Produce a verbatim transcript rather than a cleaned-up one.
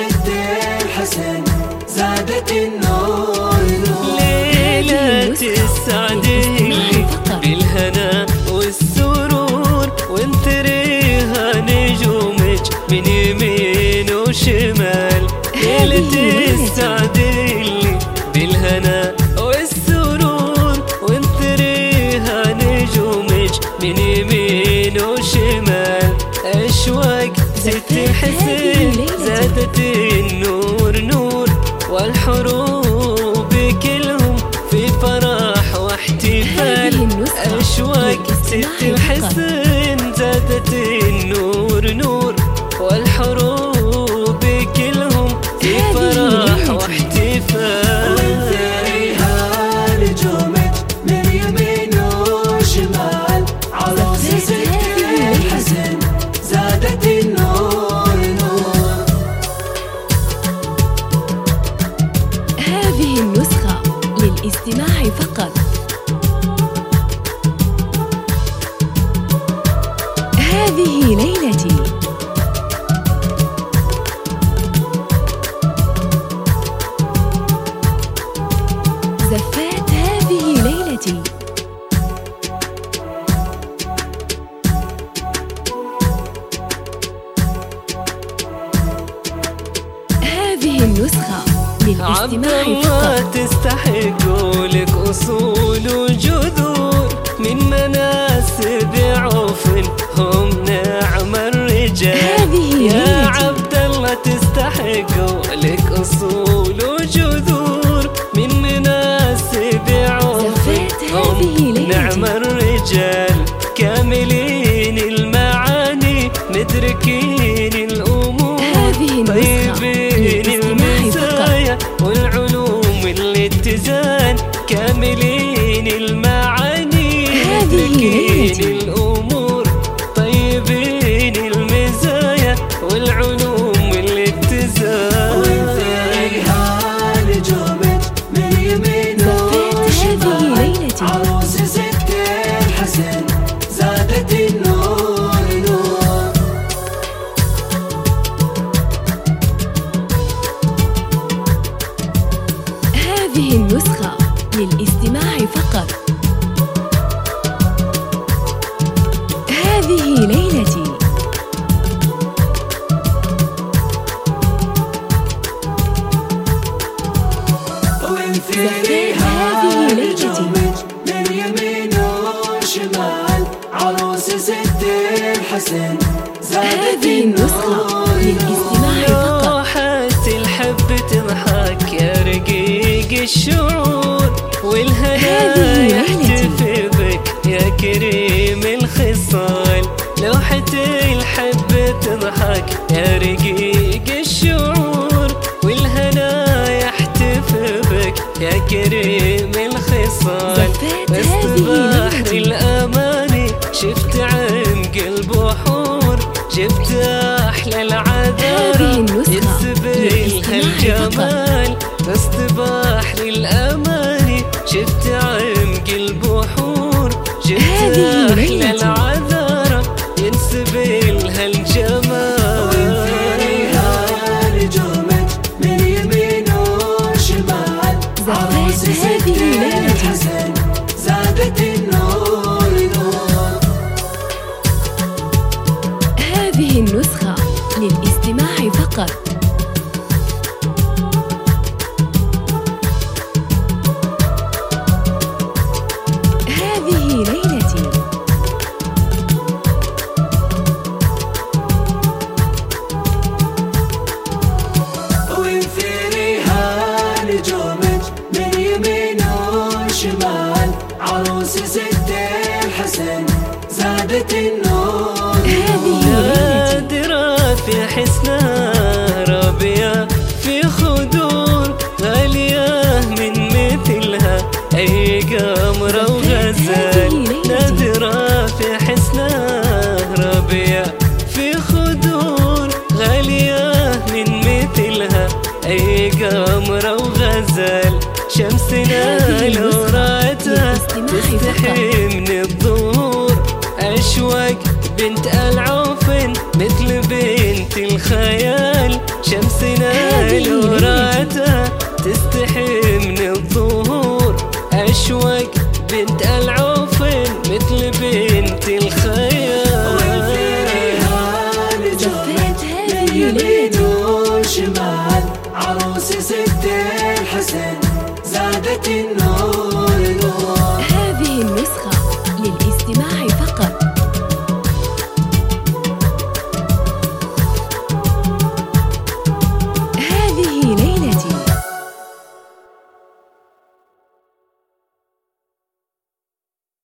ست الحسن زادت النور نور. ليلة السعدية بالهنا والسرور وانثريها نجومك من يمين وشمال. ليلة السعدية بالهنا والسرور وانثريها نجومك من يمين وشمال. أشواق ست الحسن زادت النور نور، والحروب كلهم في فرح واحتفال. أشواق ست الحسن زادت النور نور، والحروب كلهم في فرح واحتفال. وانثريها نجومك من يمين وشمال. عروس ست الحسن زادت النور نور. هذه النسخة للاستماع فقط. هذه ليلتي. زفات هذه ليلتي. هذه النسخة للاستماع فقط. تستحق لك أصول وجذور من مناسب عوف هم نعم الرجال. يا عبد الله تستحق لك أصول وجذور من مناسب عوف هم نعم الرجال. كاملين المعاني مدركين الأمور طيبين المزايا والعلوم الاتزان. كاملين المعاني مدركين الأمور طيبين المزايا والعلوم الاتزان. وانثريها نجومك من يمين وشمال. عروس ست الحسن زادت النور نور. هذه النسخة للاستماع فقط. هذه ليلتي. وانثريها نجومك من يمين وشمال. عروس ست الحسن زادت النسخة للاستماع فقط. روحت الحب تضحك يا رقيق الشعور، والهنا يحتفي بك يا كريم الخصال. لوحة الحب تضحك يا رقيق الشعور، والهنا يحتفي بك يا كريم الخصال. وسط بحر الأماني شفت عمق البحور، جبت أحلى العذارى يسبلها الجمال. وسط بحر الأماني شفت عمق البحور، جبت أحلى العذارى ينسبلها الجمال. وانثريها نجومك من يمين وشمال. عروس ست الحسن زادت النور نور. هذه النسخة للاستماع فقط. هذه ليلتي. وانثريها نجومك من يمين وشمال. عروس ست الحسن زادت النور. نادرة في حسنها رابية في خدور، غالية من مثلها أي قمرة وغزال. نادرة في حسنها رابية في خدور، غالية من مثلها أي قمرة وغزال. شمسنا لو رأتها تستحي من الظهور. أشواق بنت العوف مثل بنت الخيال. شمسنا عروس ست الحسن زادت النور.